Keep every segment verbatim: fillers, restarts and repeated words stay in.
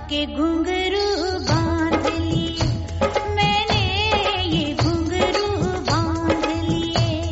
के घुंघरू बांध लिए, मैंने ये घुंघरू बांध लिए।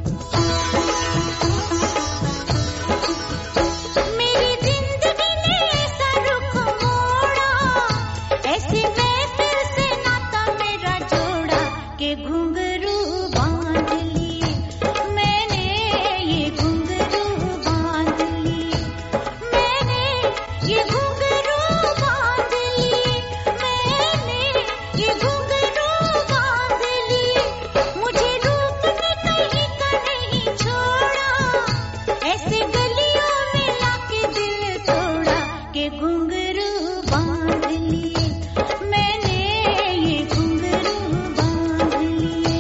मेरी जिंदगी ने ऐसा रुख मोड़ा, ऐसे महफिल से नाता मेरा जोड़ा के घुंघरू बांध लिए, मैंने ये घुंघरू बांध लिए, मैंने ये घुंघरू बांध लिए, मैंने ये घुंघरू बांध लिए। मुझे रूप ने कहीं का नहीं छोड़ा, ऐसे गलियों में लाके दिल तोड़ा के घुंघरू बांध लिए, मैंने ये घुंघरू बांध लिए।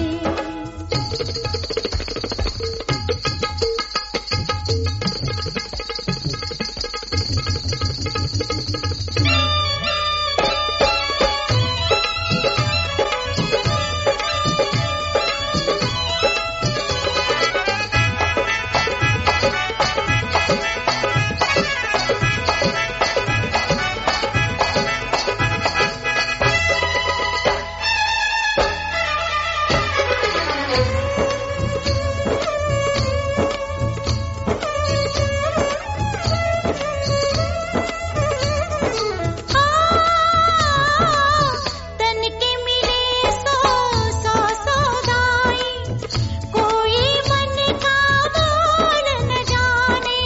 तन के मिले सौ सौ सौदाई, कोई मन का मोल न जाने।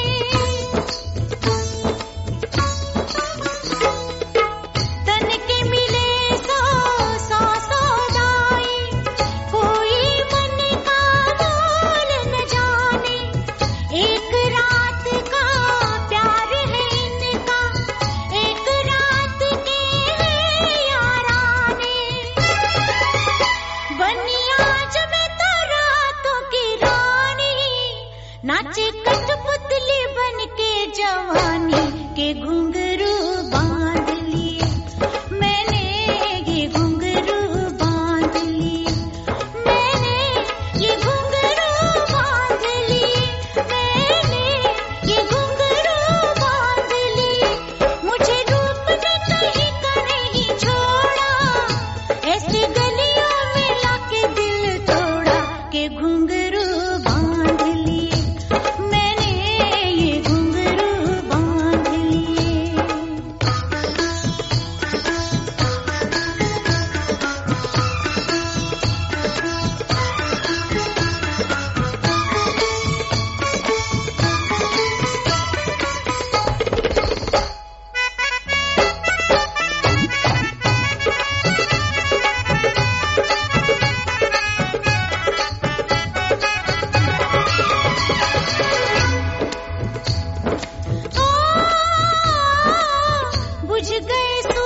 तन के मिले सौ सौ सौदाई, कोई मन का मोल न जाने। एक रात का प्यार है इनका, एक रात के हैं याराने। बनी आज मैं तो रातों की रानी, नाचे कठपुतली बन के जवानी के घुंघरू बांध लिए, मैंने ये घुंघरू बांध लिए, मैंने ये घुंघरू बांध लिए, मैंने ये घुंघरू बांध लिए। मुझे रूप ने कहीं का नहीं छोड़ा, ऐसे गलियों में लाके दिल तोड़ा के घुंघरू बांध लिए, मैंने ये घुंघरू बांध लिए। बुझ गए